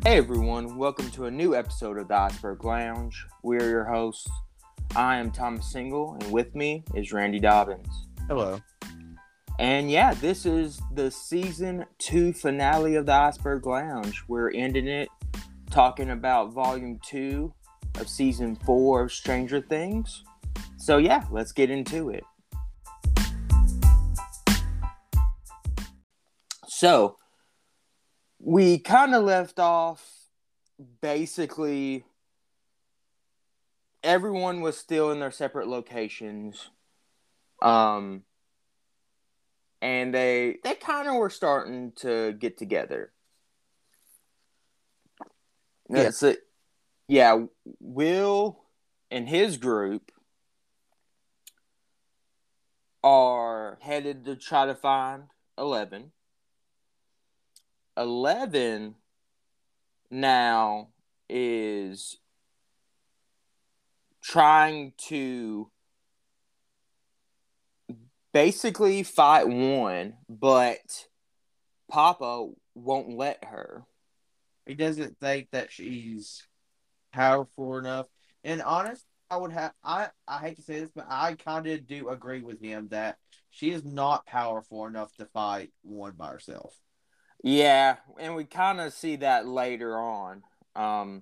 Hey everyone, welcome to a new episode of the Iceberg Lounge. We're your hosts. I am Thomas Single, and with me is Randy Dobbins. Hello. And yeah, this is the season 2 finale of the Iceberg Lounge. We're ending it talking about volume 2 of season 4 of Stranger Things. So yeah, let's get into it. So, we kind of left off basically everyone was still in their separate locations. And they kind of were starting to get together. Yeah. So, yeah, Will and his group are headed to try to find 11. 11 now is trying to basically fight one, but Papa won't let her. He doesn't think that she's powerful enough. And honest, I hate to say this, but I kind of do agree with him that she is not powerful enough to fight one by herself. Yeah, and we kind of see that later on. And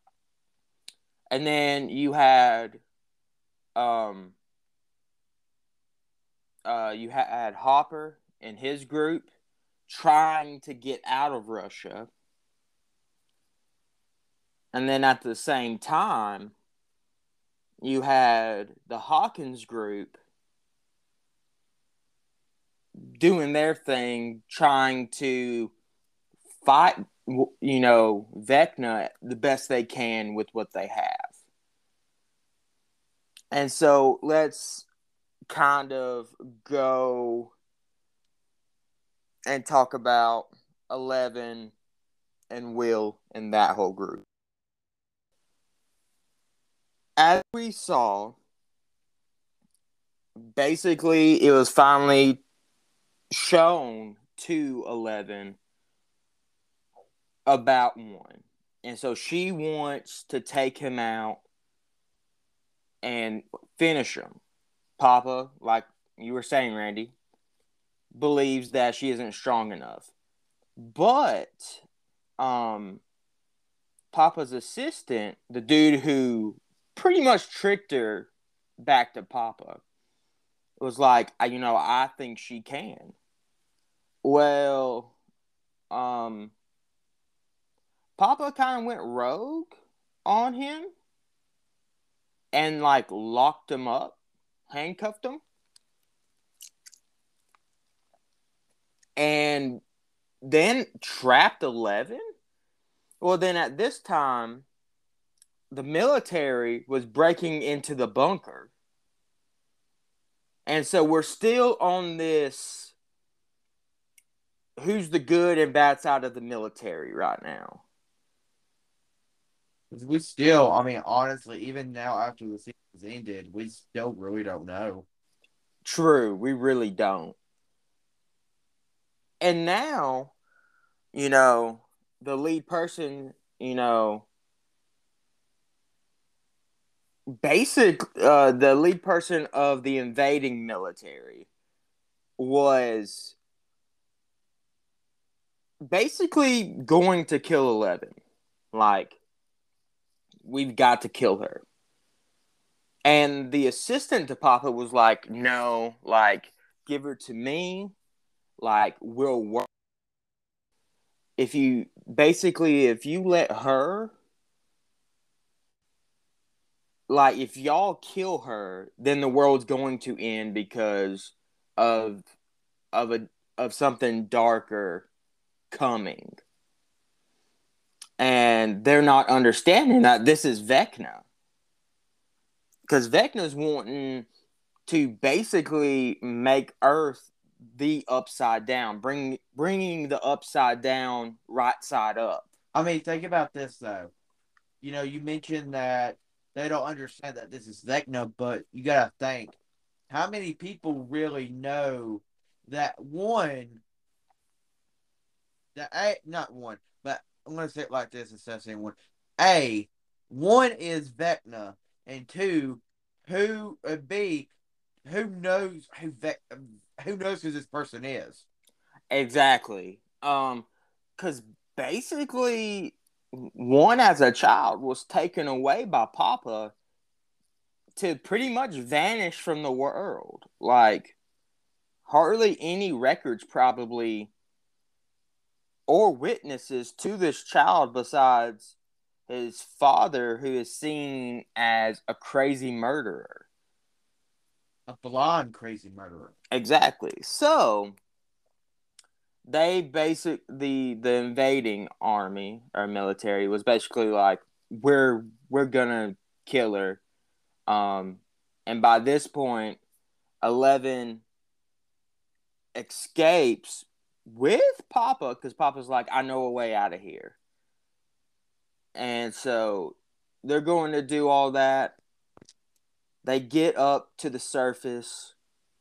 then you had Hopper and his group trying to get out of Russia. And then at the same time, you had the Hawkins group doing their thing, trying to fight, Vecna the best they can with what they have. And so let's kind of go and talk about 11 and Will and that whole group. As we saw, basically it was finally shown to 11 about one. And so she wants to take him out and finish him. Papa, like you were saying, Randy, believes that she isn't strong enough. But Papa's assistant, the dude who pretty much tricked her back to Papa, was like, I think she can. Well, Papa kind of went rogue on him and like locked him up, handcuffed him, and then trapped 11. Well, then at this time, the military was breaking into the bunker. And so we're still on this who's the good and bad side of the military right now. We still, I mean, honestly, even now after the season's ended, we still really don't know. True, we really don't. And now, the lead person, the lead person of the invading military was basically going to kill 11. Like, we've got to kill her. And the assistant to Papa was like, no, like, give her to me. Like, we'll work. If you let her, like, if y'all kill her, then the world's going to end because of something darker coming. And they're not understanding that this is Vecna. Because Vecna's wanting to basically make Earth the upside down, bringing the upside down right side up. I mean, think about this, though. You mentioned that they don't understand that this is Vecna, but you got to think how many people really know that not one, but I'm gonna say it like this instead of saying one. A, one is Vecna, and two, B, who knows who this person is. Exactly. Because basically, one as a child was taken away by Papa to pretty much vanish from the world. Like, hardly any records, probably, or witnesses to this child besides his father, who is seen as a crazy murderer. A blonde crazy murderer. Exactly. So they the invading army or military was basically like, we're gonna kill her. And by this point, 11 escapes with Papa, because Papa's like, I know a way out of here. And so they're going to do all that. They get up to the surface,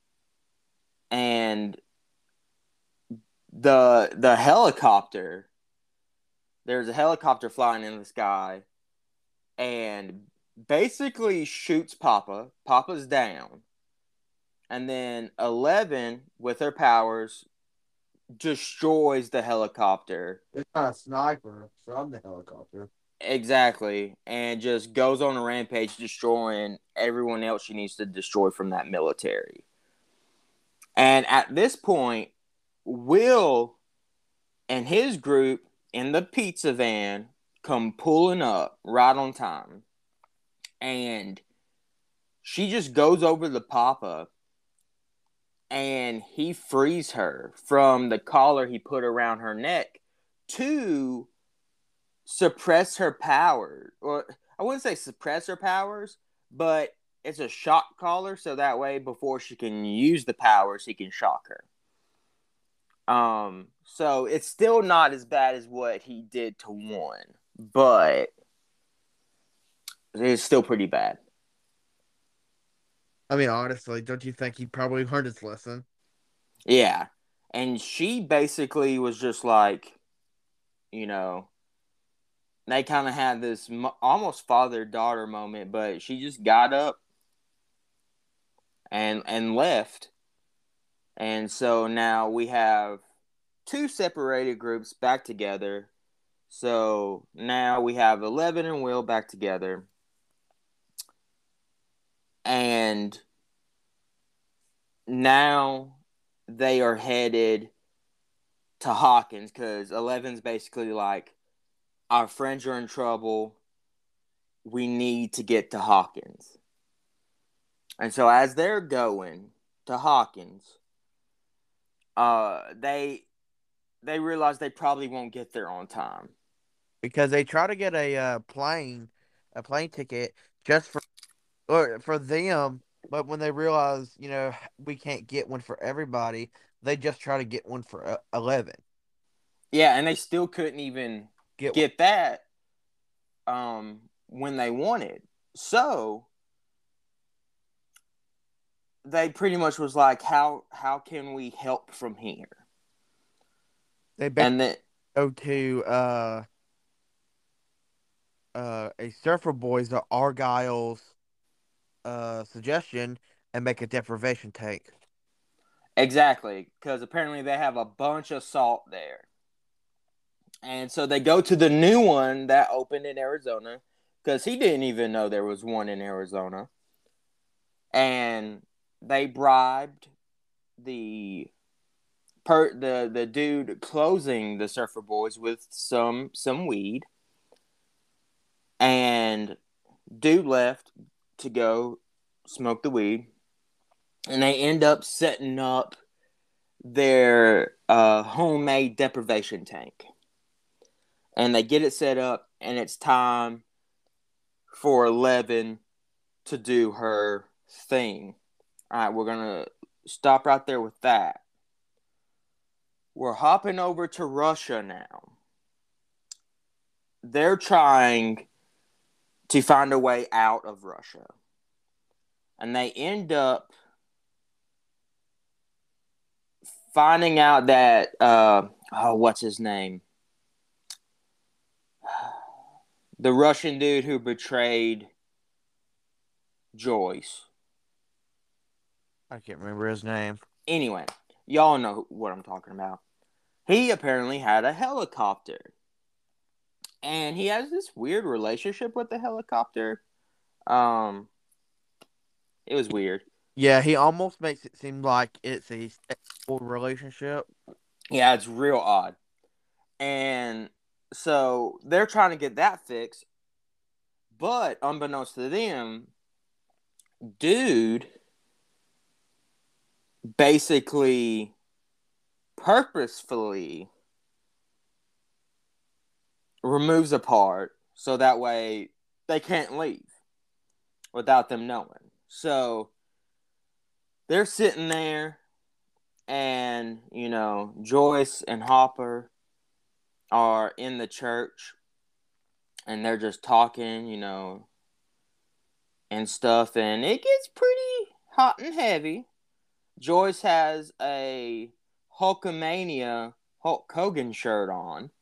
and the helicopter, there's a helicopter flying in the sky, and basically shoots Papa. Papa's down. And then 11, with her powers, destroys the helicopter. It's not a sniper from the helicopter. Exactly. And just goes on a rampage, destroying everyone else she needs to destroy from that military. And at this point, Will and his group in the pizza van come pulling up right on time. And she just goes over to Papa, and he frees her from the collar he put around her neck to suppress her power. Or I wouldn't say suppress her powers, but it's a shock collar, so that way before she can use the powers, he can shock her. So it's still not as bad as what he did to one, but it's still pretty bad. I mean, honestly, don't you think he probably learned his lesson? Yeah. And she basically was just like, you know, they kind of had this almost father-daughter moment, but she just got up and left. And so now we have two separated groups back together. So now we have 11 and Will back together. And now they are headed to Hawkins, because 11's basically like, our friends are in trouble. We need to get to Hawkins. And so as they're going to Hawkins, they realize they probably won't get there on time. Because they try to get a plane ticket just for them, but when they realize, we can't get one for everybody, they just try to get one for 11. Yeah, and they still couldn't even Get one. get that when they wanted. So they pretty much was like, how can we help from here? They And then go to a Surfer Boys or Argyle's suggestion and make a deprivation tank. exactly, because apparently they have a bunch of salt there. And so they go to the new one that opened in Arizona, because he didn't even know there was one in Arizona. And they bribed the the dude closing the Surfer Boys with some weed. And dude left to go smoke the weed. And they end up setting up their homemade deprivation tank. And they get it set up, and it's time for 11 to do her thing. All right, we're going to stop right there with that. We're hopping over to Russia now. They're trying to find a way out of Russia. And they end up finding out that, what's his name? The Russian dude who betrayed Joyce. I can't remember his name. Anyway, y'all know what I'm talking about. He apparently had a helicopter. And he has this weird relationship with the helicopter. Um, it was weird. Yeah, he almost makes it seem like it's a sexual relationship. Yeah, it's real odd. And so they're trying to get that fixed. But unbeknownst to them, dude basically purposefully removes a part so that way they can't leave without them knowing. So they're sitting there, and Joyce and Hopper are in the church, and they're just talking, and stuff, and it gets pretty hot and heavy. Joyce has a Hulkamania Hulk Hogan shirt on.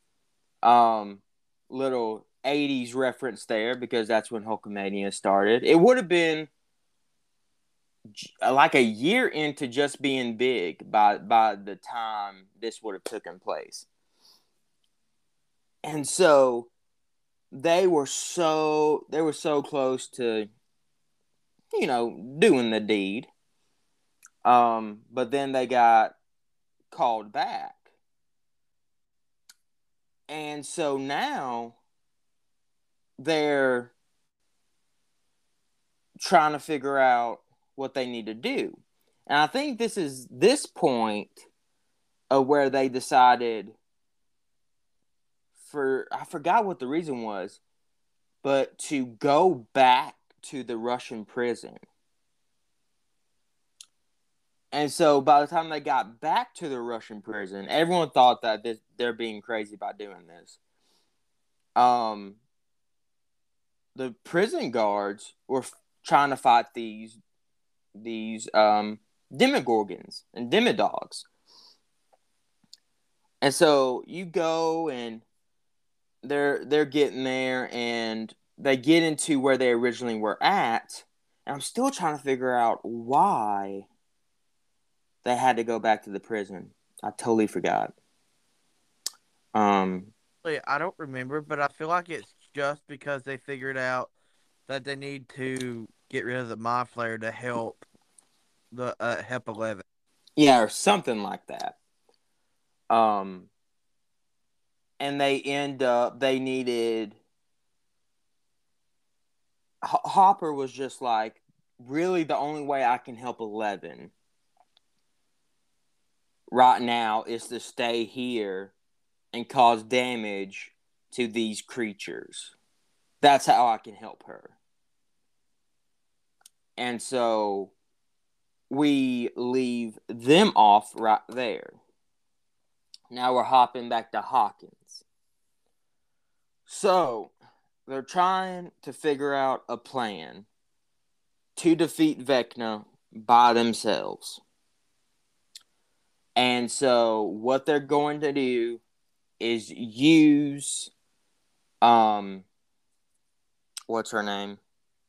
Little 80s reference there because that's when Hulkamania started. It would have been like a year into just being big by the time this would have taken place. And so they were so close to doing the deed. But then they got called back. And so now they're trying to figure out what they need to do. And I think this is this point of where they decided I forgot what the reason was, but to go back to the Russian prison. And so by the time they got back to the Russian prison, everyone thought that they're being crazy by doing this. The prison guards were trying to fight these demogorgons and demodogs. And so you go and they're getting there, and they get into where they originally were at, and I'm still trying to figure out why they had to go back to the prison. I totally forgot. I don't remember, but I feel like it's just because they figured out that they need to get rid of the Mind Flayer to help the help 11. Yeah, or something like that. And they needed Hopper was just like, really the only way I can help 11 right now is to stay here and cause damage to these creatures. That's how I can help her. And so we leave them off right there. Now we're hopping back to Hawkins. So they're trying to figure out a plan to defeat Vecna by themselves. And so what they're going to do is use what's her name?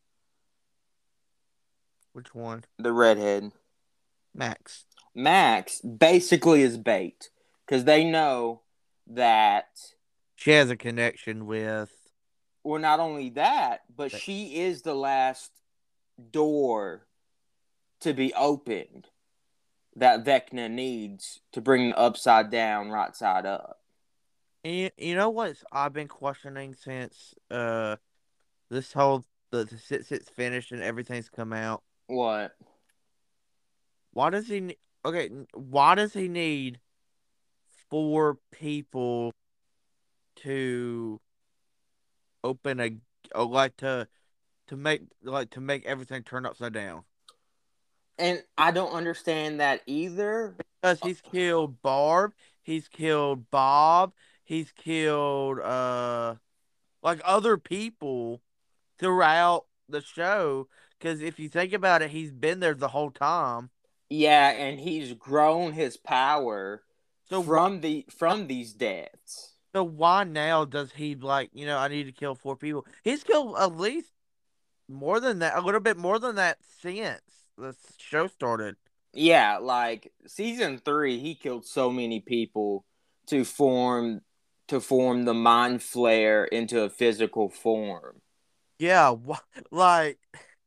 Which one? The redhead. Max. Max basically is bait because they know that she has a connection with. Well, not only that, but she is the last door to be opened that Vecna needs to bring the upside down, right side up. And you know what I've been questioning since this whole since it's finished and everything's come out. What? Why does he? Okay, why does he need 4 people to open to make everything turn upside down? And I don't understand that either. Because he's killed Barb, he's killed Bob, he's killed like other people throughout the show. Because if you think about it, he's been there the whole time. Yeah, and he's grown his power from these deaths. So why now does he like, I need to kill 4 people? He's killed at least more than that, a little bit more than that since the show started. Yeah, like season 3, he killed so many people to form the mind flare into a physical form. Yeah, like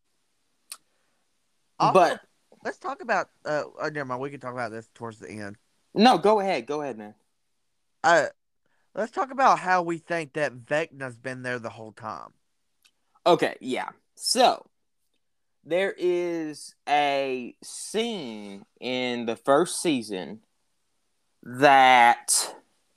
also But let's talk about never mind, we can talk about this towards the end. no, go ahead, man. Uh let's talk about how we think that Vecna's been there the whole time. Okay, yeah. So there is a scene in the first season that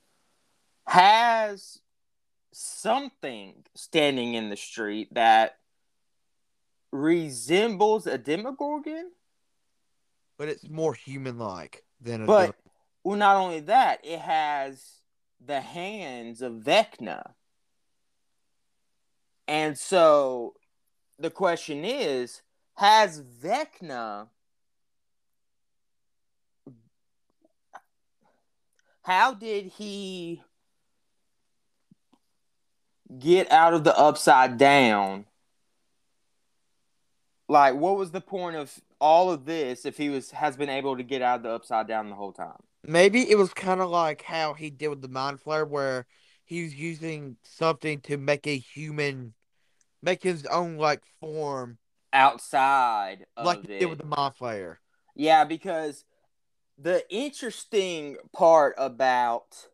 has something standing in the street that resembles a demogorgon, But it's more human like than a but well, not only that, it has the hands of Vecna. And so the question is, has Vecna, how did he get out of the upside down? Like, what was the point of all of this if he has been able to get out of the upside down the whole time? Maybe it was kind of like how he did with the mind flare, where he's using something to make a human, make his own like form, Outside like of he did with it. the mind flare. Yeah, because the interesting part about,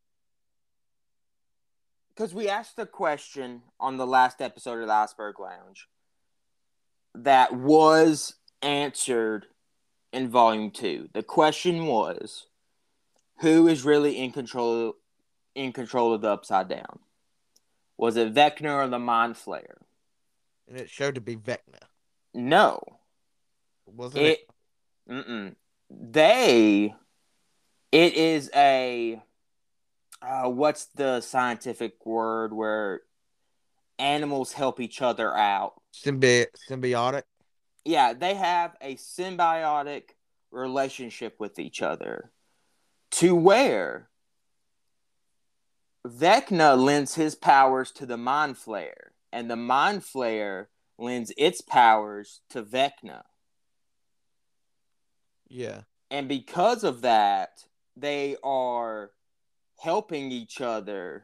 because we asked a question on the last episode of the Iceberg Lounge that was answered in volume 2. The question was, who is really in control of the upside down? Was it Vecna or the Mind Flayer? And it showed to be Vecna, No. wasn't it? It mm-mm. They it is a what's the scientific word where animals help each other out? Symbiotic. Yeah, they have a symbiotic relationship with each other to where Vecna lends his powers to the Mind Flayer, and the Mind Flayer lends its powers to Vecna. Yeah, And because of that, they are helping each other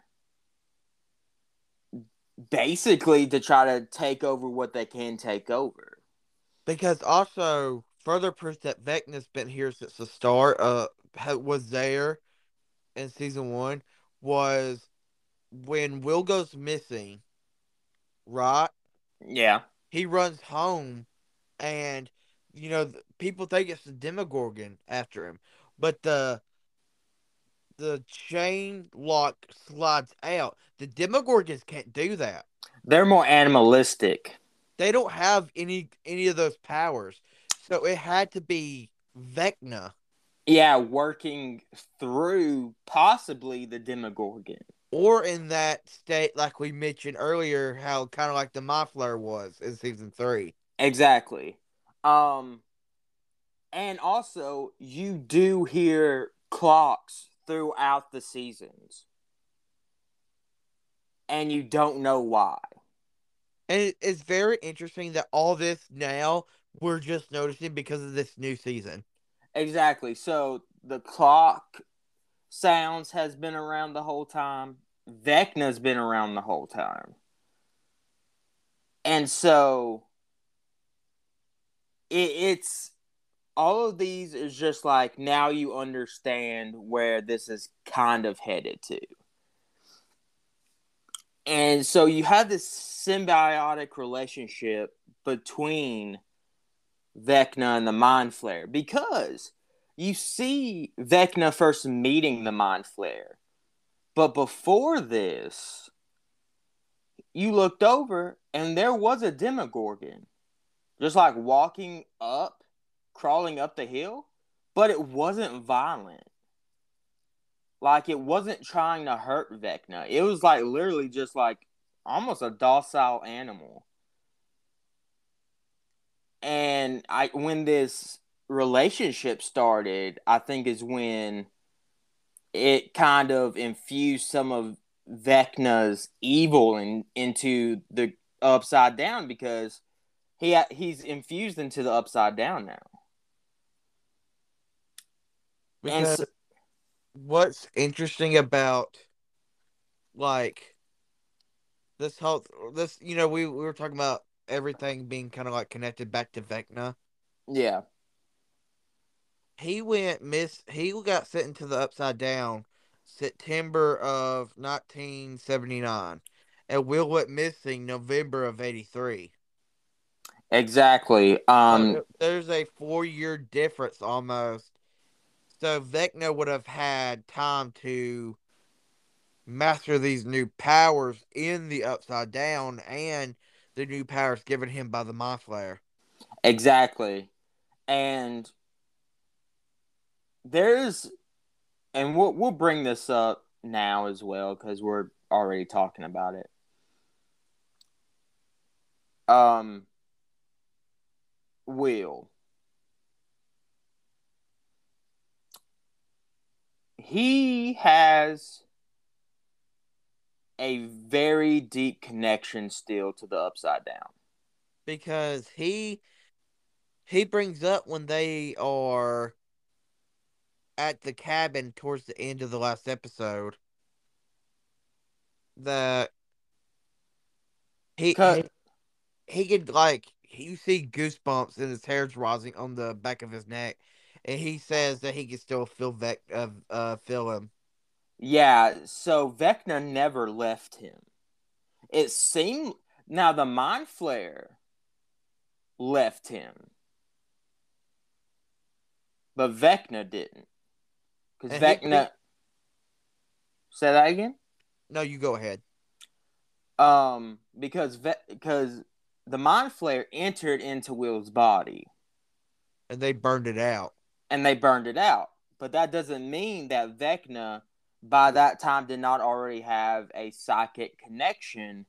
basically to try to take over what they can take over. because also further proof that Vecna's been here since the start. Was there in season 1 was when Will goes missing. Right, Yeah. he runs home, and people think it's the Demogorgon after him, but the chain lock slides out. The Demogorgons can't do that. They're more animalistic. They don't have any of those powers. So it had to be Vecna, Yeah, working through possibly the Demogorgon. or in that state, like we mentioned earlier, how kind of like the Myflare was in season 3. Exactly. Um and also you do hear clocks throughout the seasons and you don't know why. And it's very interesting that all this now we're just noticing because of this new season. Exactly. So the clock sounds has been around the whole time. Vecna's been around the whole time. And so it's all of these is just like now you understand where this is kind of headed to. And so you have this symbiotic relationship between Vecna and the Mind Flayer because you see Vecna first meeting the Mind Flayer. But before this, you looked over and there was a Demogorgon just like walking up, crawling up the hill, but it wasn't violent. Like it wasn't trying to hurt Vecna. It was like literally just like almost a docile animal. And I when this relationship started, I think is when it kind of infused some of Vecna's evil into the Upside Down because he's infused into the Upside Down now. And Because so, what's interesting about like this, we were talking about everything being kind of like connected back to Vecna. yeah, He got sent into the Upside Down September of 1979, and Will went missing November of 83. exactly. So there's a 4-year difference almost. So Vecna would have had time to master these new powers in the Upside Down and the new powers given him by the Mind Flayer. Exactly. And there's and we'll bring this up now as well because we're already talking about it. Um, Will he has a very deep connection still to the Upside Down. Because he brings up when they are at the cabin towards the end of the last episode that he Cause he, he could like you see goosebumps and his hair's rising on the back of his neck, and he says that he can still feel him. yeah, so Vecna never left him. It seemed now the Mind Flayer left him, but Vecna didn't. Because And he Vecna say that again. no, you go ahead. Because the Mind Flayer entered into Will's body And they burned it out. and they burned it out. But that doesn't mean that Vecna, by that time, did not already have a psychic connection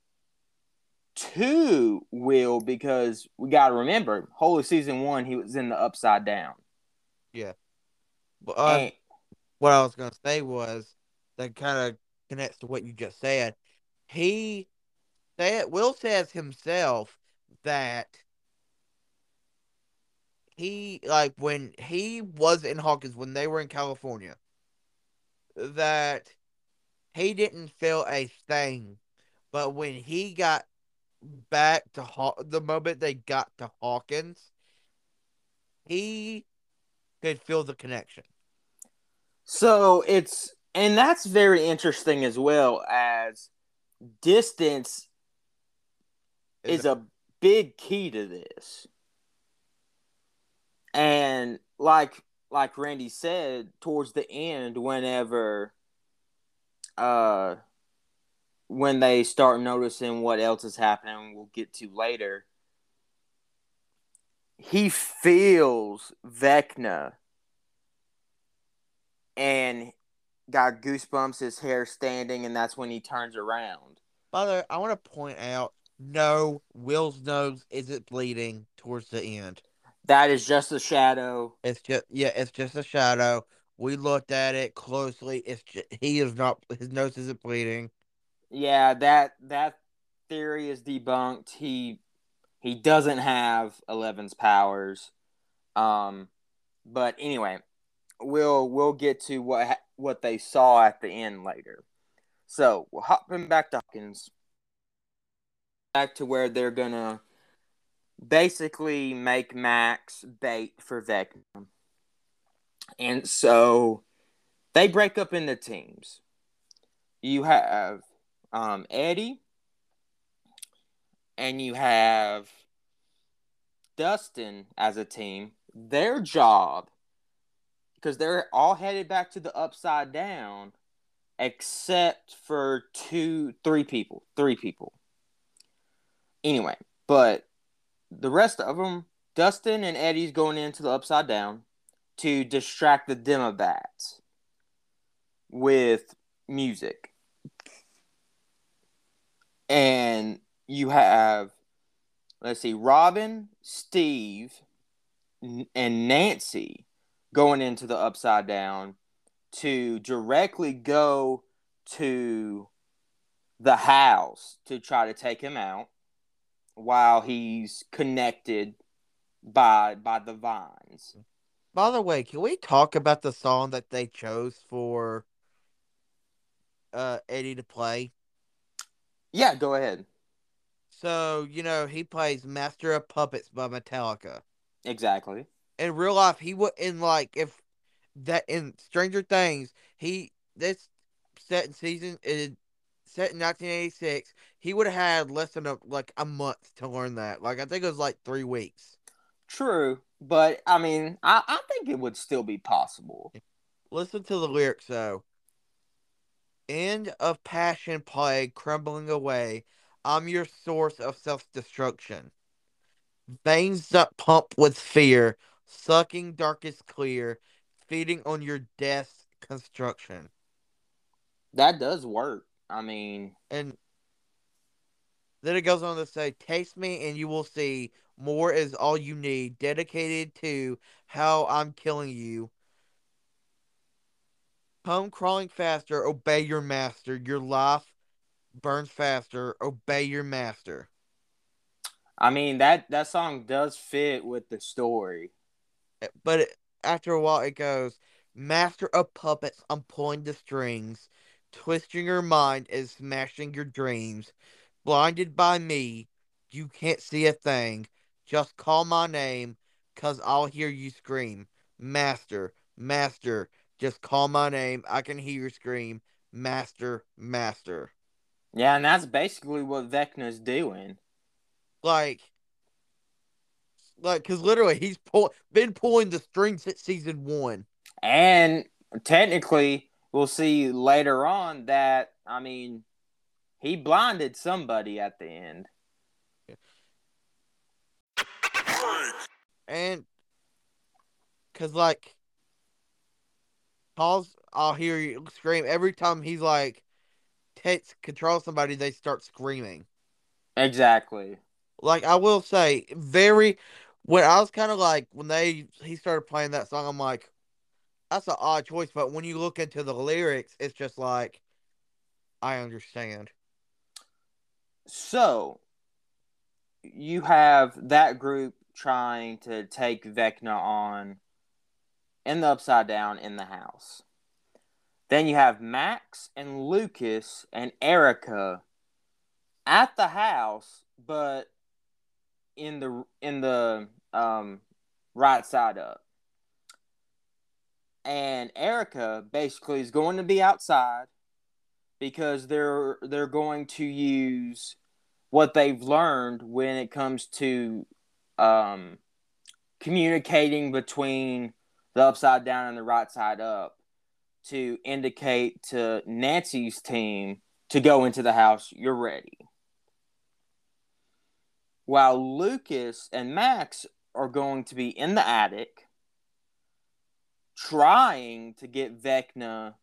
to Will because we got to remember, whole of season 1, he was in the Upside Down. Yeah. But And what I was gonna say was that kind of connects to what you just said. He Will says himself that he like when he was in Hawkins when they were in California that he didn't feel a thing, but when he got back to the moment they got to Hawkins, he could feel the connection. so and that's very interesting as well as distance Is is a big key to this. And like Randy said, towards the end, uh when they start noticing what else is happening, we'll get to later. He feels Vecna and got goosebumps, his hair standing, and that's when he turns around. By the way, I want to point out no, Will's nose isn't bleeding towards the end. That is just a shadow. It's just a shadow. We looked at it closely. He is not his nose isn't bleeding. Yeah, that theory is debunked. He doesn't have Eleven's powers. Um, but anyway, we'll get to what they saw at the end later. So we're hopping back to Hawkins, back to where they're gonna basically make Max bait for Vecna, and so they break up into teams. You have Eddie, and you have Dustin as a team. Their job, because they're all headed back to the Upside Down, except for three people. Anyway, but the rest of them, Dustin and Eddie's going into the Upside Down to distract the Demobats with music. And you have, let's see, Robin, Steve, and Nancy going into the Upside Down to directly go to the house to try to take him out while he's connected by the vines. By the way, can we talk about the song that they chose for Eddie to play? Yeah, go ahead. So, he plays Master of Puppets by Metallica. Exactly. In real life, he would in like if that in Stranger Things, this set in season is set in 1986. He would have had less than a month to learn that. Like I think it was like 3 weeks. True, but I mean, I think it would still be possible. Listen to the lyrics though. End of passion plague crumbling away. I'm your source of self destruction. Veins that pump with fear, sucking darkest clear, feeding on your death's construction. That does work. I mean, And then it goes on to say, taste me and you will see more is all you need, dedicated to how I'm killing you. Come crawling faster, obey your master. Your life burns faster, obey your master. that song does fit with the story. But after a while, it goes, master of puppets, I'm pulling the strings, twisting your mind and smashing your dreams. Blinded by me, you can't see a thing. Just call my name, 'cause I'll hear you scream. Master, master, just call my name. I can hear you scream. Master, master. Yeah, and that's basically what Vecna's doing. Like, cause literally been pulling the strings since season one. And technically, we'll see later on that, he blinded somebody at the end. And cause I'll hear you scream every time he's like takes control of somebody. They start screaming. Exactly. Like I will say, very when I was kind of like when he started playing that song, I'm like, that's an odd choice. But when you look into the lyrics, it's just like I understand. So, you have that group trying to take Vecna on in the Upside Down in the house. Then you have Max and Lucas and Erica at the house, but in the right side up. And Erica basically is going to be outside because they're going to use what they've learned when it comes to um, communicating between the upside down and the right side up to indicate to Nancy's team to go into the house, you're ready. While Lucas and Max are going to be in the attic trying to get Vecna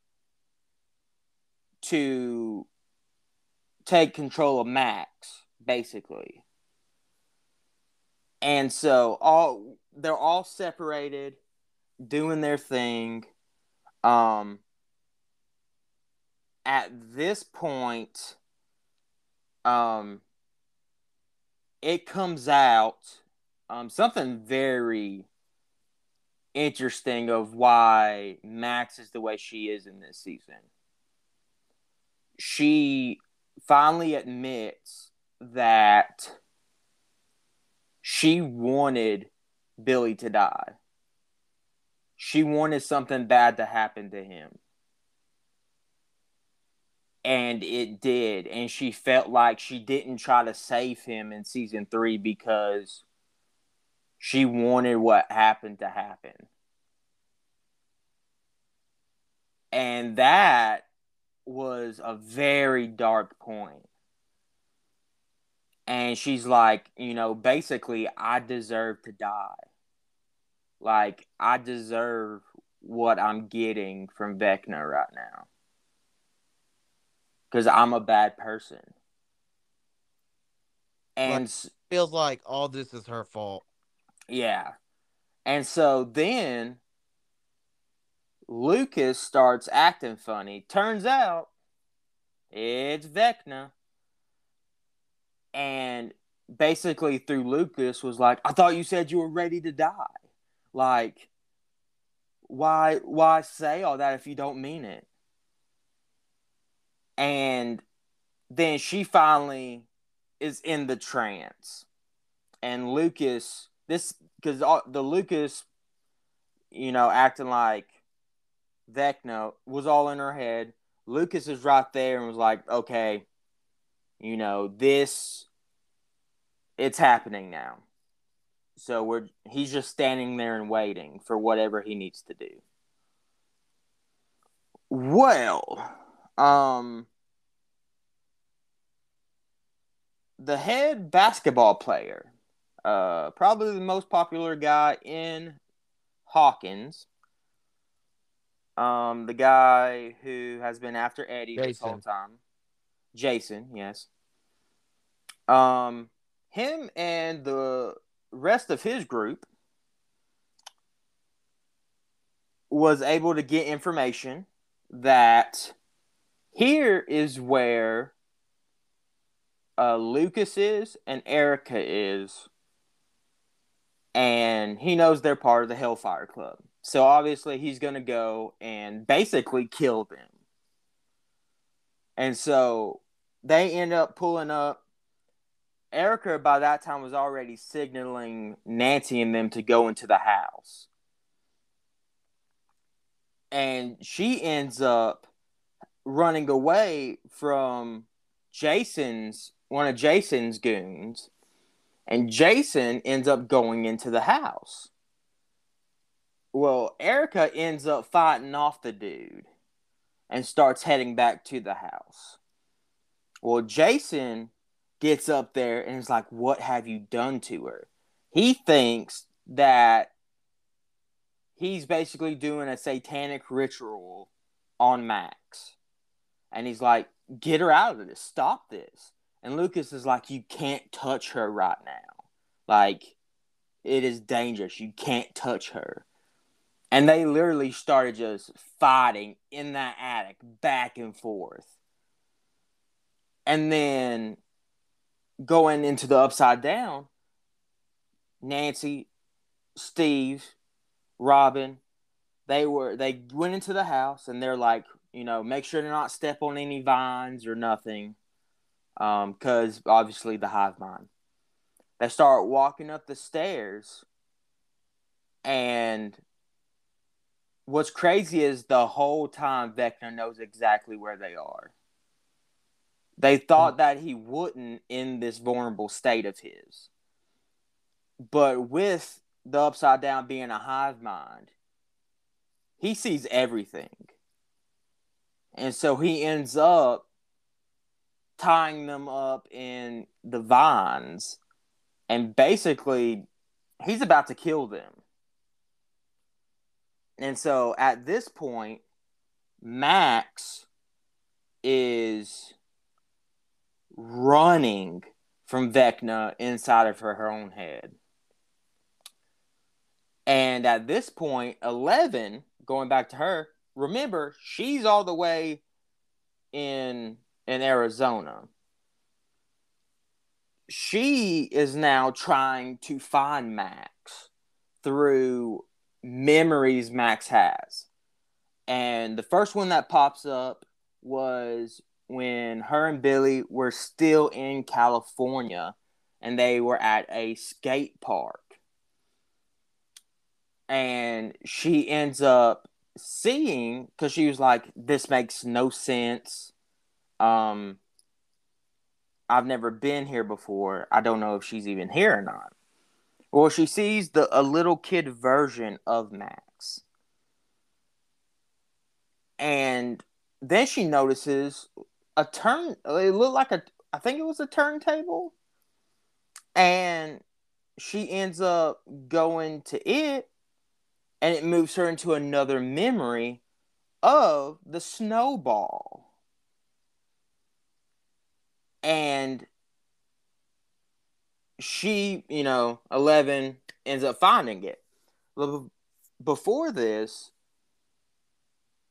to take control of Max, basically. And so they're all separated, doing their thing. Um, at this point, um, it comes out something very interesting of why Max is the way she is in this season. She finally admits that she wanted Billy to die. She wanted something bad to happen to him. And it did. And she felt like she didn't try to save him in season 3 because she wanted what happened to happen. And that was a very dark point. And she's like, basically, I deserve to die. Like, I deserve what I'm getting from Vecna right now. Because I'm a bad person. Like And feels like all this is her fault. yeah. And so then Lucas starts acting funny. Turns out it's Vecna. And basically through Lucas was like, I thought you said you were ready to die. Like, why say all that if you don't mean it? And then she finally is in the trance. And Lucas, because the Lucas, acting like Vecna was all in her head. Lucas is right there and was like, okay, this, it's happening now. So he's just standing there and waiting for whatever he needs to do. Well, the head basketball player, probably the most popular guy in Hawkins, the guy who has been after Eddie this whole time, Jason, yes. Him and the rest of his group was able to get information that here is where Lucas is and Erica is, and he knows they're part of the Hellfire Club. So obviously he's going to go and basically kill them. And so they end up pulling up. Erica by that time was already signaling Nancy and them to go into the house. And she ends up running away from one of Jason's goons. And Jason ends up going into the house. Well, Erica ends up fighting off the dude and starts heading back to the house. Well, Jason gets up there and is like, what have you done to her? He thinks that he's basically doing a satanic ritual on Max. And he's like, get her out of this. Stop this. And Lucas is like, you can't touch her right now. Like, it is dangerous. You can't touch her. And they literally started just fighting in that attic, back and forth. And then going into the Upside Down, Nancy, Steve, Robin, they went into the house and they're like, make sure to not step on any vines or nothing. Because obviously the hive mind. They start walking up the stairs. And what's crazy is the whole time Vecna knows exactly where they are. They thought that he wouldn't in this vulnerable state of his. But with the Upside Down being a hive mind, he sees everything. And so he ends up tying them up in the vines. And basically, he's about to kill them. And so at this point, Max is running from Vecna inside of her own head. And at this point, 11, going back to her, remember, she's all the way in Arizona. She is now trying to find Max through memories Max has. And the first one that pops up was when her and Billy were still in California and they were at a skate park. And she ends up seeing, because she was like, this makes no sense. I've never been here before. I don't know if she's even here or not. Well, she sees a little kid version of Max. And then she notices it looked like I think it was a turntable. And she ends up going to it, and it moves her into another memory of the snowball. And she, 11, ends up finding it. Before this,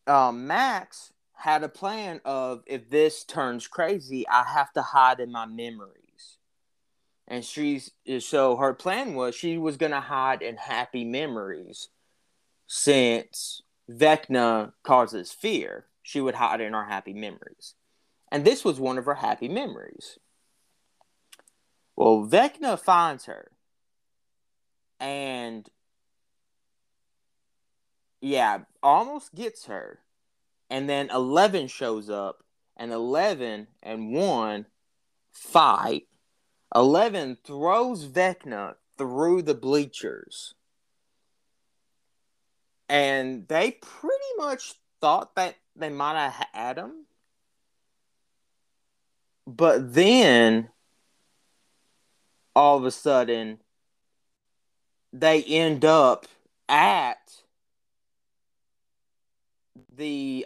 Max had a plan of, if this turns crazy, I have to hide in my memories. And so her plan was she was going to hide in happy memories, since Vecna causes fear. She would hide in her happy memories. And this was one of her happy memories. Well, Vecna finds her. And yeah, almost gets her. And then 11 shows up. And 11 and 1 fight. 11 throws Vecna through the bleachers. And they pretty much thought that they might have had him. But then, all of a sudden, they end up at the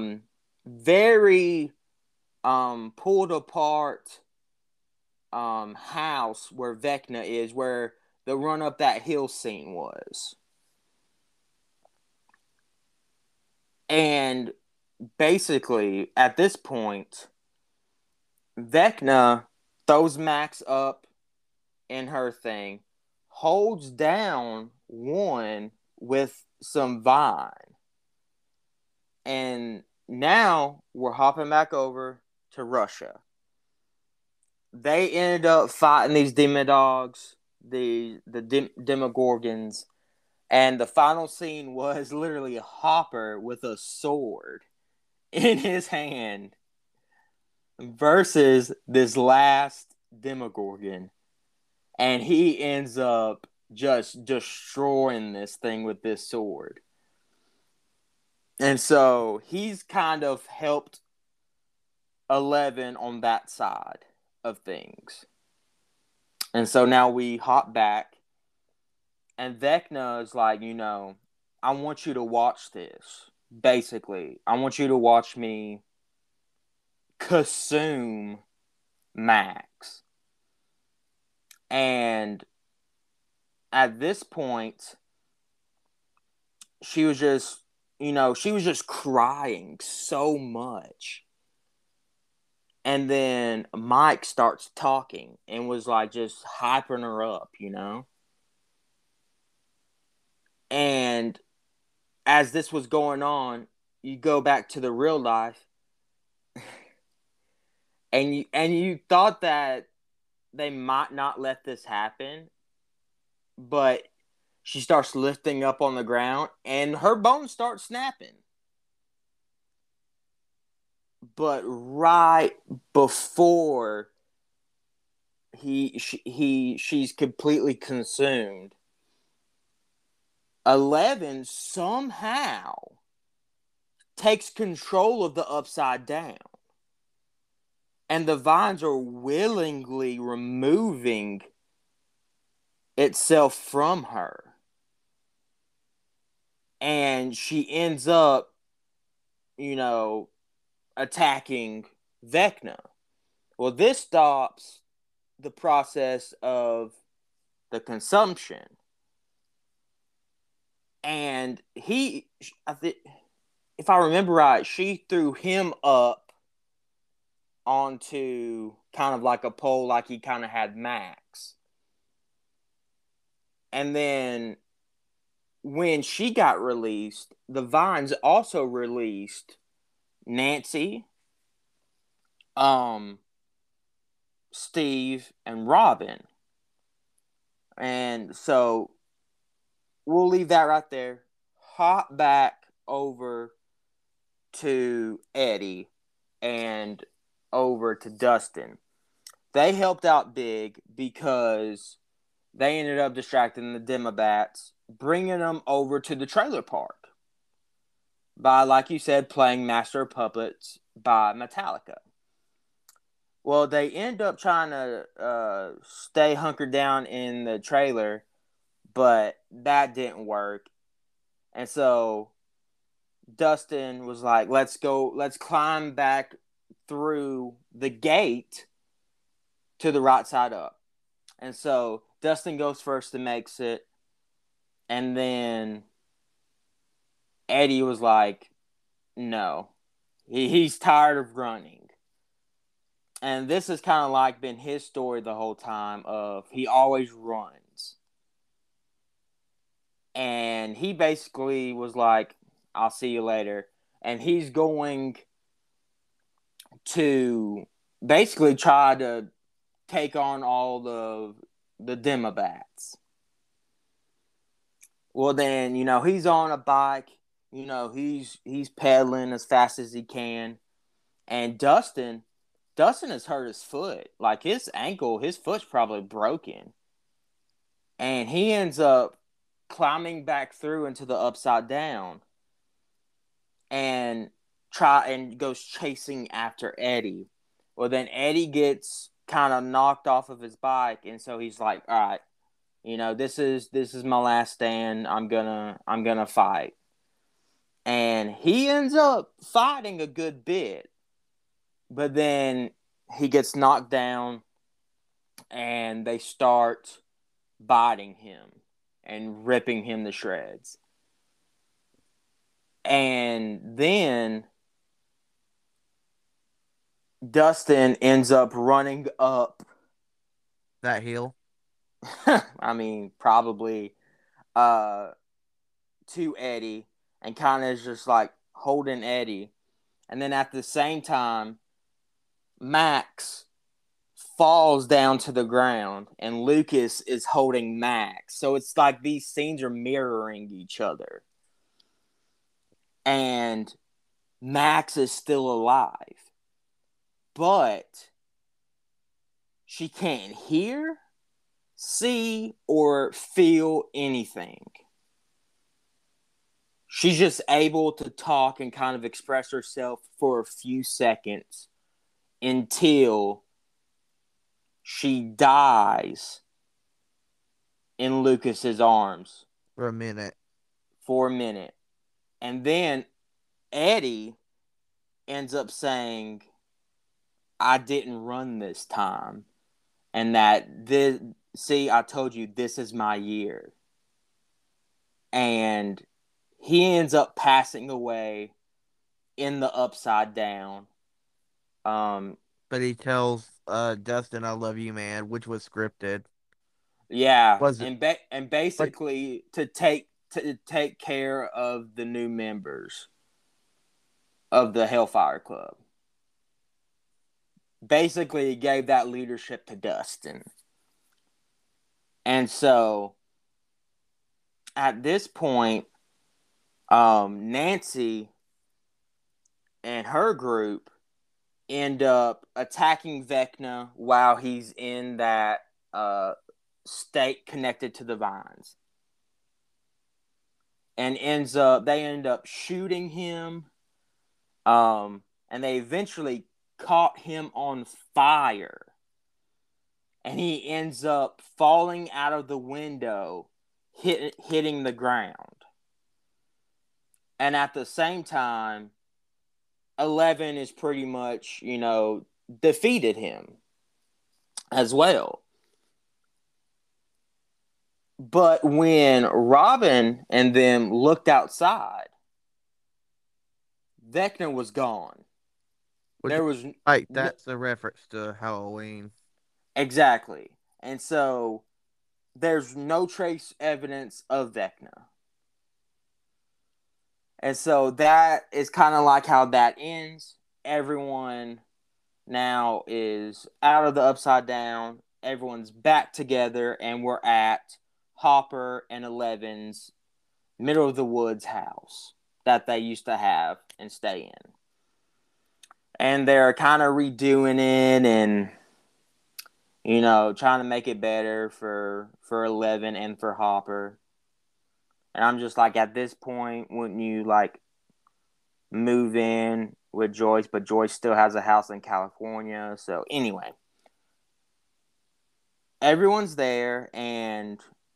very pulled apart house where Vecna is, where the run up that hill scene was. And basically, at this point, Vecna throws Max up in her thing, holds down one with some vine. And now we're hopping back over to Russia. They ended up fighting these Demodogs, the Demogorgons, and the final scene was literally Hopper with a sword in his hand versus this last Demogorgon. And he ends up just destroying this thing with this sword. And so he's kind of helped 11 on that side of things. And so now we hop back. And Vecna is like, I want you to watch this. Basically, I want you to watch me consume Max. And at this point, she was just crying so much. And then Mike starts talking and was like just hyping her up, And as this was going on, you go back to the real life, and you thought that they might not let this happen, but she starts lifting up on the ground, and her bones start snapping. But right before she's completely consumed, 11 somehow takes control of the Upside Down. And the vines are willingly removing itself from her. And she ends up, attacking Vecna. Well, this stops the process of the consumption. And if I remember right, she threw him up onto kind of like a pole, like he kind of had Max. And then when she got released, the vines also released Nancy, Steve, and Robin. And so we'll leave that right there. Hop back over to Eddie and over to Dustin. They helped out big because they ended up distracting the Demobats, bringing them over to the trailer park by, like you said, playing Master of Puppets by Metallica. Well, they end up trying to stay hunkered down in the trailer, but that didn't work. And so Dustin was like, let's climb back through the gate to the right side up. And so Dustin goes first and makes it. And then Eddie was like, No. He's tired of running. And this has kind of like been his story the whole time of he always runs. And he basically was like, I'll see you later. And he's going to basically try to take on all the Demobats. Well, then, he's on a bike. He's pedaling as fast as he can. And Dustin has hurt his foot. Like, his foot's probably broken. And he ends up climbing back through into the Upside Down. And goes chasing after Eddie. Well, then Eddie gets kind of knocked off of his bike, and so he's like, all right, this is my last stand. I'm gonna fight. And he ends up fighting a good bit. But then he gets knocked down and they start biting him and ripping him to shreds. And then Dustin ends up running up that hill. I mean, probably to Eddie and kind of just like holding Eddie. And then at the same time, Max falls down to the ground and Lucas is holding Max. So it's like these scenes are mirroring each other. And Max is still alive. But she can't hear, see, or feel anything. She's just able to talk and kind of express herself for a few seconds until she dies in Lucas's arms. For a minute. And then Eddie ends up saying, I didn't run this time. And that I told you this is my year. And he ends up passing away in the Upside Down. But he tells Dustin, "I love you, man," which was scripted. Yeah, and basically to take care of the new members of the Hellfire Club. Basically, he gave that leadership to Dustin. And so, at this point, Nancy and her group end up attacking Vecna while he's in that state connected to the vines. And they end up shooting him. And they eventually caught him on fire. And he ends up falling out of the window, hitting the ground. And at the same time, 11 is pretty much, defeated him as well. But when Robin and them looked outside, Vecna was gone. That's a reference to Halloween. Exactly. And so there's no trace evidence of Vecna. And so that is kind of like how that ends. Everyone now is out of the Upside Down. Everyone's back together, and we're at Hopper and 11's middle of the woods house that they used to have and stay in. And they're kind of redoing it and, trying to make it better for 11 and for Hopper. And I'm just like, at this point, wouldn't you, move in with Joyce? But Joyce still has a house in California. So, anyway. Everyone's there, and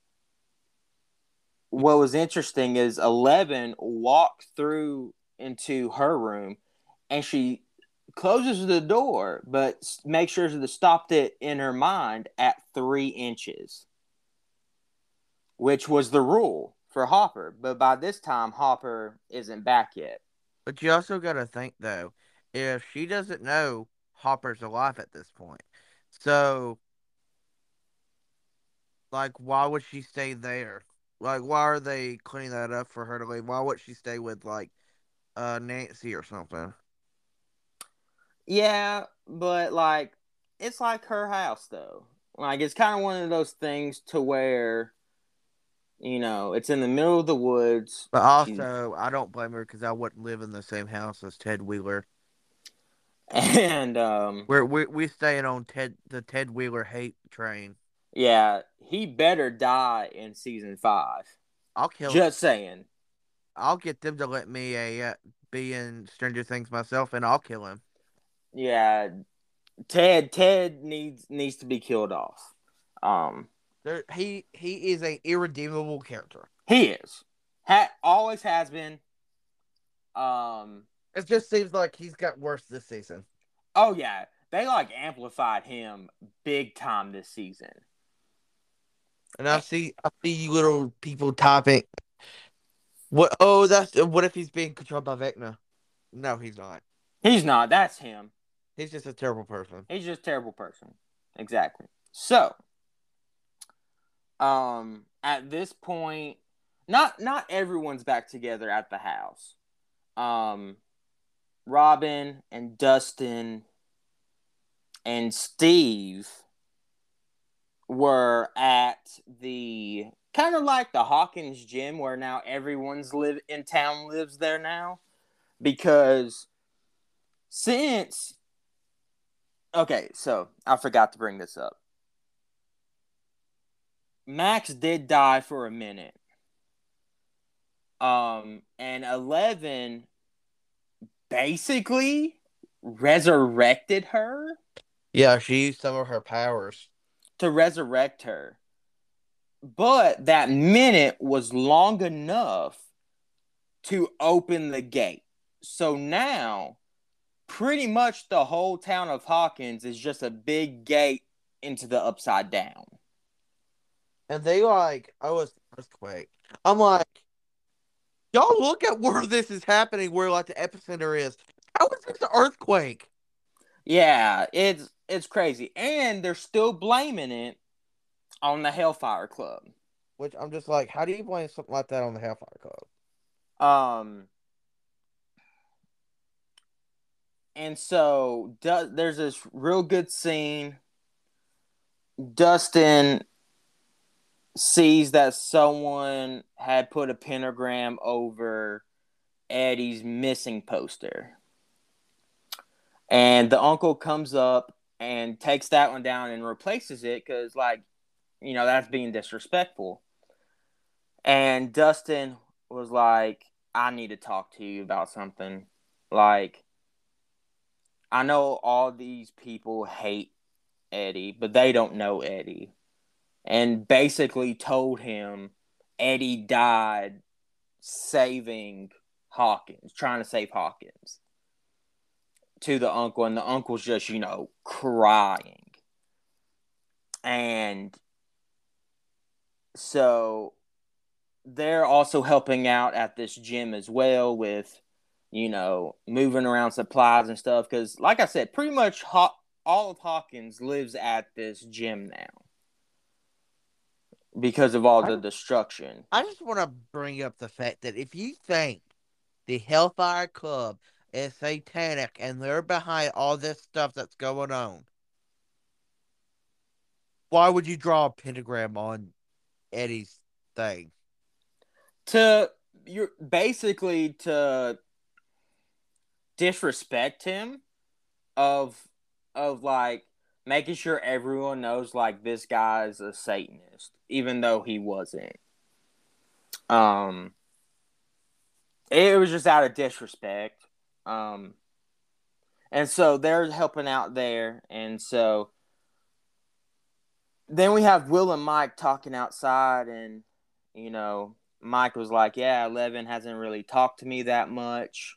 what was interesting is 11 walked through into her room, and she closes the door, but makes sure to stop it in her mind at 3 inches, which was the rule for Hopper. But by this time, Hopper isn't back yet. But you also got to think though, if she doesn't know Hopper's alive at this point, so like, why would she stay there? Like, why are they cleaning that up for her to leave? Why would she stay with like Nancy or something? Yeah, but like it's like her house though. Like it's kind of one of those things to where it's in the middle of the woods. But She's also, I don't blame her because I wouldn't live in the same house as Ted Wheeler. and We staying on the Ted Wheeler hate train. yeah, he better die in season 5. I'll kill. Just saying. I'll get them to let me be in Stranger Things myself, and I'll kill him. Yeah, Ted needs to be killed off. Um, He is an irredeemable character. he is. Always has been. Um, It just seems like he's got worse this season. oh yeah, they like amplified him big time this season. And I see little people typing. What? Oh, what if he's being controlled by Vecna? No, he's not. He's not. That's him. He's just a terrible person. He's just a terrible person. Exactly. So, at this point, not everyone's back together at the house. Um, Robin and Dustin and Steve were at the kind of like the Hawkins gym where now everyone's live in town lives there now because since okay, so I forgot to bring this up. Max did die for a minute. And 11 basically resurrected her Yeah, she used some of her powers. to resurrect her. But that minute was long enough to open the gate. So now, pretty much the whole town of Hawkins is just a big gate into the upside down. And they like, oh, it's an earthquake. I'm like, y'all look at where this is happening, where like the epicenter is. How is this an earthquake? Yeah, it's crazy. And they're still blaming it on the Hellfire Club. Which I'm just like, how do you blame something like that on the Hellfire Club? Um, and so there's this real good scene. Dustin sees that someone had put a pentagram over Eddie's missing poster. And the uncle comes up and takes that one down and replaces it because, like, that's being disrespectful. And Dustin was like, I need to talk to you about something. Like, I know all these people hate Eddie, but they don't know Eddie. And basically told him Eddie died saving Hawkins, trying to save Hawkins to the uncle. And the uncle's just, crying. And so they're also helping out at this gym as well with, moving around supplies and stuff. Because, like I said, pretty much all of Hawkins lives at this gym now because of all the destruction. I just want to bring up the fact that if you think the Hellfire Club is satanic and they're behind all this stuff that's going on, why would you draw a pentagram on Eddie's thing? You're basically to disrespect him of like making sure everyone knows like this guy's a Satanist, even though he wasn't. Um, it was just out of disrespect. And so they're helping out there, and so then we have Will and Mike talking outside, and Mike was like, "Yeah, 11 hasn't really talked to me that much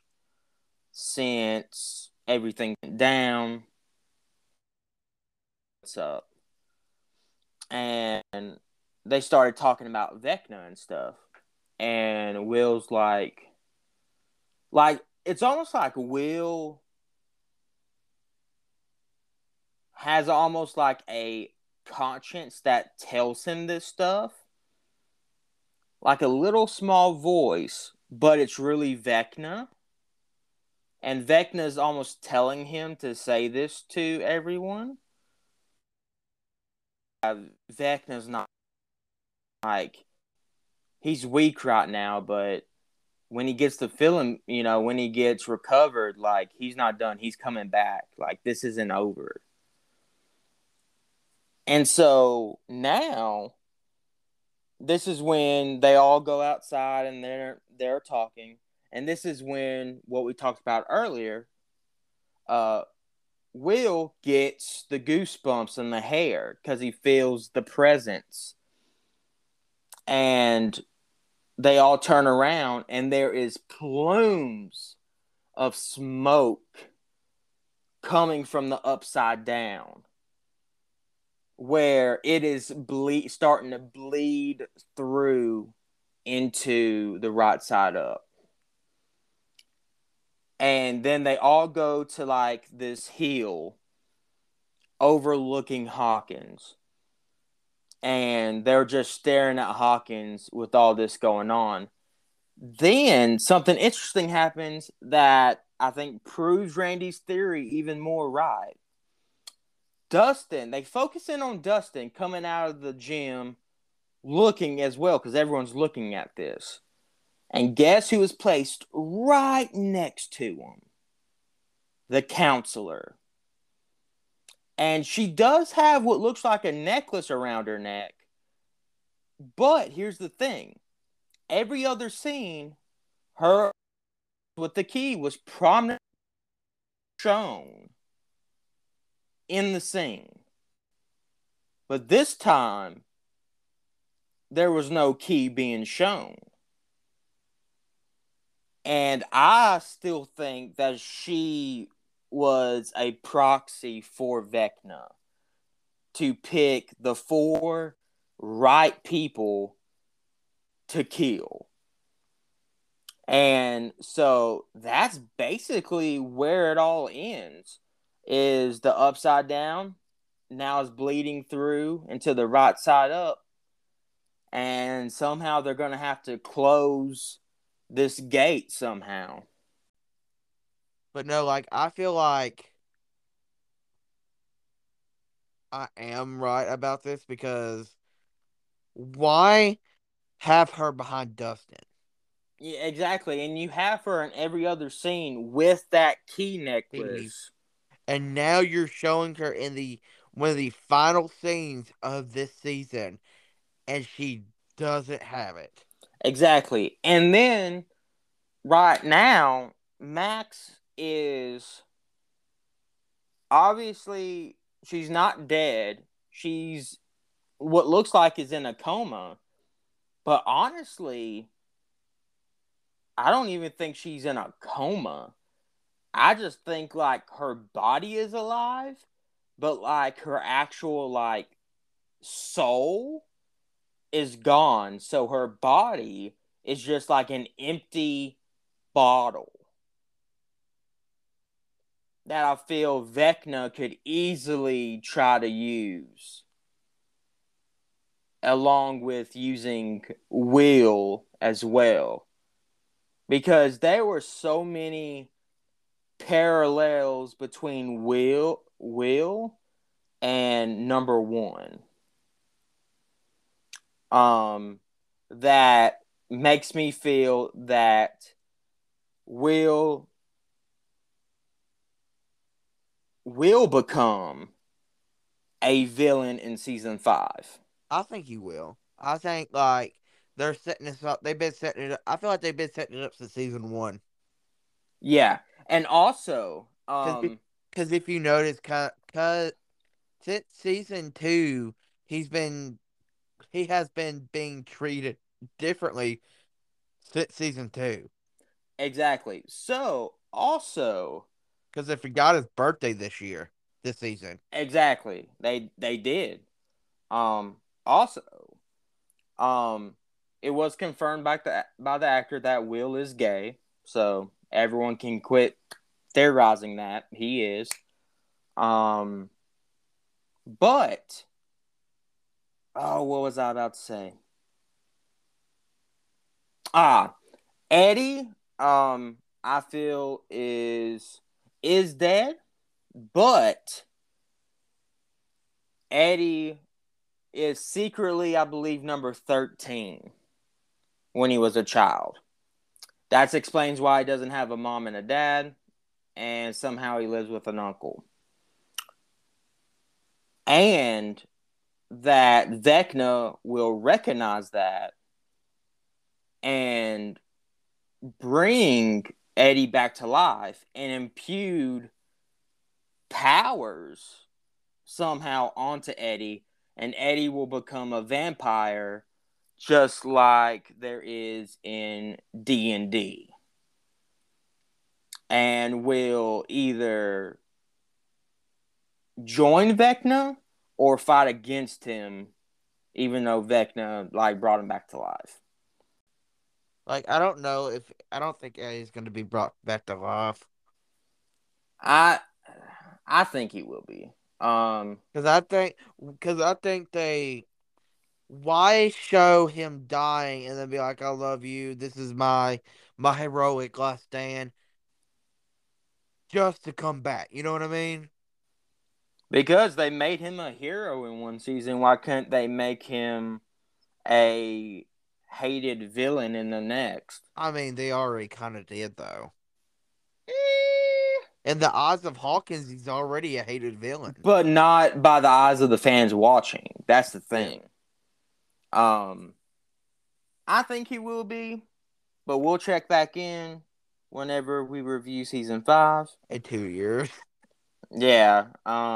since everything went down. What's up?" And they started talking about Vecna and stuff. And Will's like it's almost like Will has almost like a conscience that tells him this stuff, like a little small voice, but it's really Vecna. And Vecna is almost telling him to say this to everyone. Vecna's not like, he's weak right now, but when he gets to feeling, when he gets recovered, like, he's not done. He's coming back. Like, this isn't over. And so now, this is when they all go outside and they're talking. And this is when what we talked about earlier, Will gets the goosebumps in the hair because he feels the presence. And they all turn around and there is plumes of smoke coming from the upside down, where it is starting to bleed through into the right side up. And then they all go to like this hill overlooking Hawkins. And they're just staring at Hawkins with all this going on. Then something interesting happens that I think proves Randy's theory even more right. Dustin, they focus in on Dustin coming out of the gym looking as well, because everyone's looking at this. And guess who was placed right next to him? The counselor. And she does have what looks like a necklace around her neck. But here's the thing. Every other scene, her with the key was prominently shown in the scene. But this time, there was no key being shown. And I still think that she was a proxy for Vecna to pick the 4 right people to kill. And so that's basically where it all ends, is the upside down now is bleeding through into the right side up. And somehow they're going to have to close this gate somehow. But no, like, I feel like I am right about this because why have her behind Dustin? Yeah, exactly. And you have her in every other scene with that key Steve. necklace. And now you're showing her in the one of the final scenes of this season, and she doesn't have it. Exactly. And then right now, Max is obviously, she's not dead. She's what looks like is in a coma. But honestly, I don't even think she's in a coma. I just think like her body is alive, but like her actual like soul is gone. So her body is just like an empty bottle that I feel Vecna could easily try to use, along with using Will as well. Because there were so many parallels between Will and number 1. That makes me feel that Will become a villain in season 5. I think you will. I think like they're setting this up. They've been setting it up. I feel like they've been setting it up since season 1. Yeah, and also, Because if you notice, cause since season 2, he has been being treated differently since season 2. exactly. So also, Because they forgot his birthday this season. exactly, they did. Also, um, it was confirmed by the actor that Will is gay. So Everyone can quit theorizing that. He is. But, what was I about to say? Eddie, I feel is dead, but Eddie is secretly, I believe, number 13 when he was a child. That explains why he doesn't have a mom and a dad, and somehow he lives with an uncle. And that Vecna will recognize that and bring Eddie back to life and impute powers somehow onto Eddie, and Eddie will become a vampire just like there is in D&D. And will either join Vecna or fight against him, even though Vecna brought him back to life. I don't think Eddie's going to be brought back to life. I think he will be. Because I think why show him dying and then be like, I love you, this is my heroic last stand, just to come back. You know what I mean? Because they made him a hero in one season, why couldn't they make him a hated villain in the next? I mean, they already kind of did, though. In the eyes of Hawkins, he's already a hated villain. But not by the eyes of the fans watching. That's the thing. Yeah. I think he will be, but we'll check back in whenever we review season 5. In 2 years. Yeah.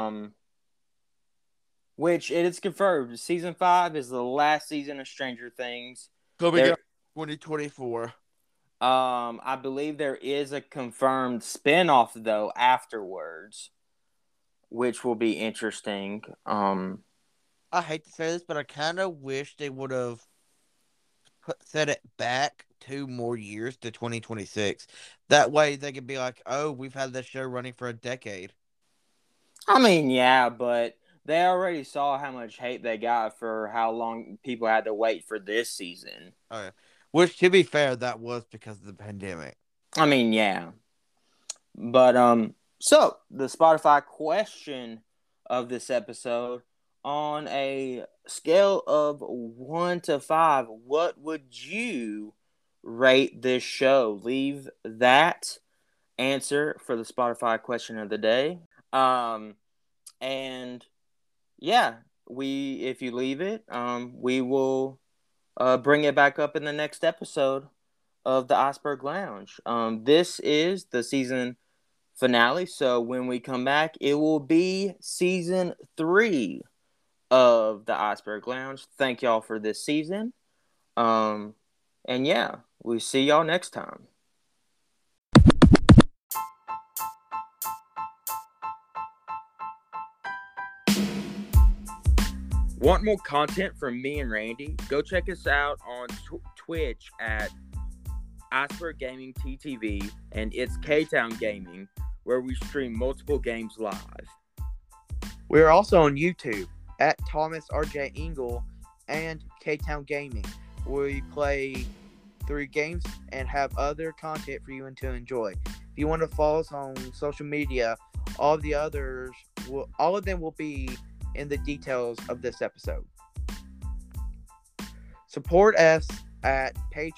Which it is confirmed. Season 5 is the last season of Stranger Things. Coming up 2024. I believe there is a confirmed spinoff though afterwards, which will be interesting. I hate to say this, but I kind of wish they would have set it back 2 more years to 2026. That way they could be like, oh, we've had this show running for a decade. I mean, yeah, but they already saw how much hate they got for how long people had to wait for this season. Oh, yeah. Which, to be fair, that was because of the pandemic. I mean, yeah. But, so, the Spotify question of this episode, on a scale of 1 to 5, what would you rate this show? Leave that answer for the Spotify question of the day. And, yeah, if you leave it, we will bring it back up in the next episode of the Iceberg Lounge. This is the season finale, so when we come back, it will be season 3 of the Iceberg Lounge. Thank y'all for this season. And yeah, we'll see y'all next time. Want more content from me and Randy? Go check us out on Twitch at Iceberg Gaming TTV and It's K-Town Gaming, where we stream multiple games live. We're also on YouTube at Thomas RJ Engel and K-Town Gaming, where we play 3 games and have other content for you to enjoy. If you want to follow us on social media, all of them will be in the details of this episode. Support us at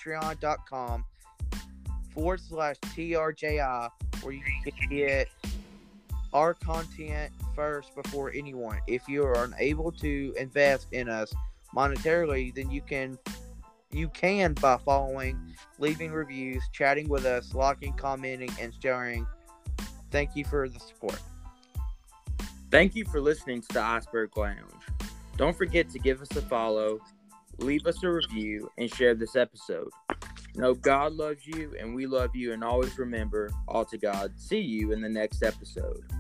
patreon.com/TRJI, where you can get our content first before anyone. If you are unable to invest in us monetarily, then you can by following, leaving reviews, chatting with us, liking, commenting, and sharing. Thank you for the support. Thank you for listening to the Iceberg Lounge. Don't forget to give us a follow, leave us a review, and share this episode. Know God loves you, and we love you, and always remember, all to God. See you in the next episode.